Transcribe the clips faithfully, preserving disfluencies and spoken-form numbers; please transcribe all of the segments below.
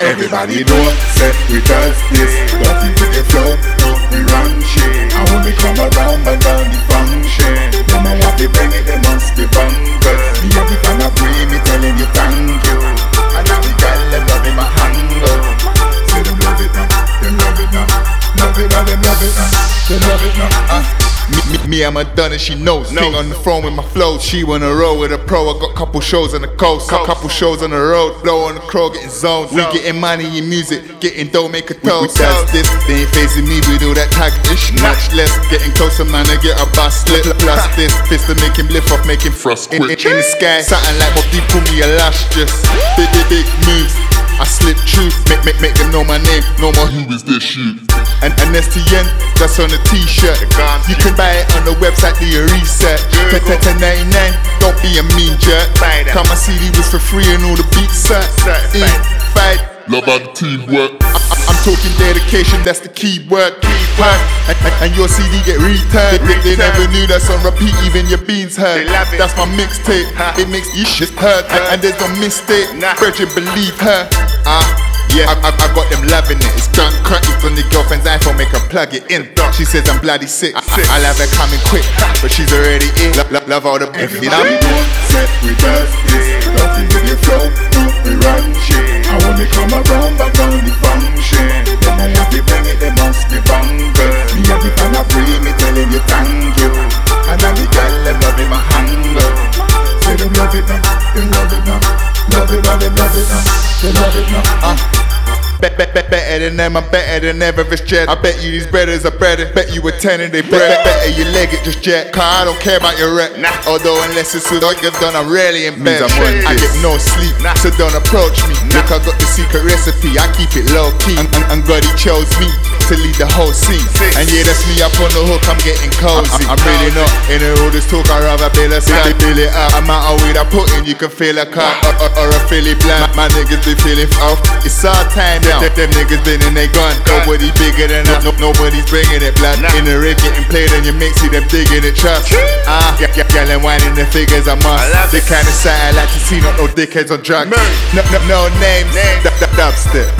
Everybody know, say we does this. Dirty with the flow, no we run shit. And when we come around, but down the function, them I want to bring it, they must be bunkers. Me every time I pray, me telling you thank you. And now the girl, them loving my handle. Say them love it now, them love it now. Love it now, them love it now. They love it now. Uh. Me, me, me, I'm a Donna, she knows. King on the throne with my flows. She wanna roll with a pro. I got couple shows on the coast, coast. Couple shows on the road. Blow on the crow, getting zoned. We getting money in music, getting dough, make a toast. We, we does this, they ain't facing me with all that tag ish. Much less, getting closer, man, I get a bus slip. Plus this, fist to make him lift off, make him frost in, in, in the sky, something like Mob Deep, call me a lash. Just big, big, big moves. I slip truth, make, make, make them know my name. No more who is this shit. And, and S T N, that's on the t-shirt. You can buy it on the website, do your research. ten ninety-nine, don't be a mean jerk. Cause my C D was for free and all the beats certified. Love how the teamwork. I, I, I'm talking dedication, that's the key word. And, and, and your C D get returned. They, they never knew that's on repeat, even your beans heard. That's my mixtape, it makes you shit hurt. And, and there's no mistake, Bridget believe her. Ah, yeah, I, I, I got them loving it. It's done cracking on the girlfriend's iPhone, make her plug it in. She says I'm bloody sick, I, I, I'll have her coming quick, but she's already in. Love, love, love all the everybody don't say we does this. Dirty with the flow, no we run shit. And when we come around, back on the function, them I want to bring it, they must be bunkers. Me every time I pray, me telling you thank you. And now the girl, them loving my handle. Say them love it now, them love it now. Love it now, them love it now. They love it now. Uh. Bet, bet, bet, better than them, I'm better than ever, it's jet. I bet you these brothers are better. Bet you a ten and they bread. Bet, better you leg it, just jet. Cause I don't care about your rep. Nah. Although unless it's with all you've done, I'm rarely in bed. I get no sleep, nah. So don't approach me. Nah. Look, I got the secret recipe, I keep it low key. And, and, and God, he chose me to lead the whole scene. Six. And yeah, that's me up on the hook, I'm getting cozy. I, I'm really not in all this talk, I'd rather build a sky. Build it up, I'm out of weed I put in, you can feel a car or, or, or a Philly blunt. My, my niggas be feeling off, it's our time now. Them, them niggas been and they gone. Nobody bigger than us, no, nobody's bringing it blood. Nah. In the rave getting played and you make see them digging it trust. Ah, uh, girl and whining the figures I must. The kind of side I like to see, not no dickheads on drugs. No, no, no names, names. D -d Dubstep.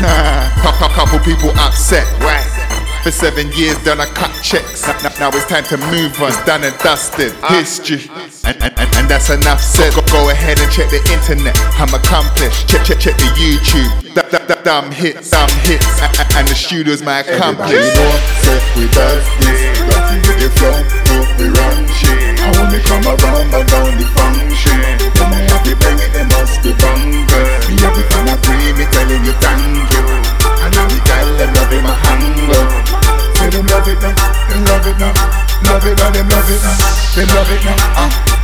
Couple people upset. Right. For seven years done, I cut checks. Now, now it's time to move on. It's done and dusted. Uh. History. And, and, and, and that's enough said. Go, go ahead and check the internet. I'm accomplished. Check, check, check the YouTube. D -d -d Dumb hits, dumb hits. And, and the studio's my accomplice. Everybody know, say we does this. Dirty with the flow, no we run shit. And when we come around, but down the function, them I have to bring it, they must be bunkers. Me every time I pray, me telling you thank you. And now the girl, them loving my handle. Say them love it now, them love it now. Love it now, them love it now. Them love it now. Uh.